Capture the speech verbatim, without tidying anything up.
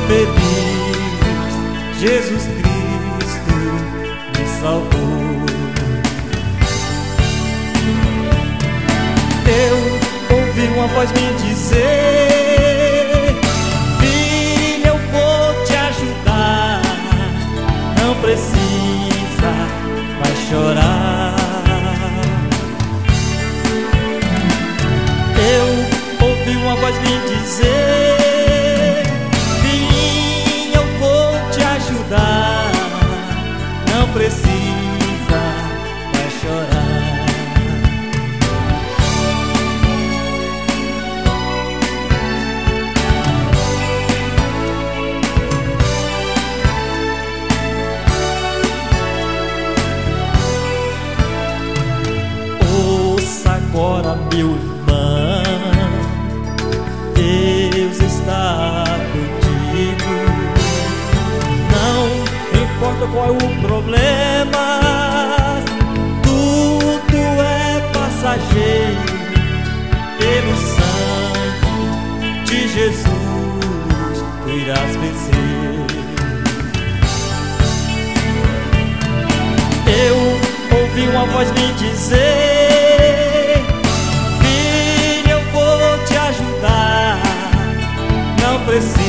feliz, Jesus Cristo me salvou. Eu ouvi uma voz me dizer: filho, eu vou te ajudar, não precisa mais chorar. Eu ouvi uma voz me dizer: filhinho, eu vou te ajudar, não precisa mais chorar. Agora, meu irmão, Deus está contigo. Não importa qual é o problema, tudo é passageiro. Pelo sangue de Jesus tu irás vencer. Eu ouvi uma voz me dizer: não precisa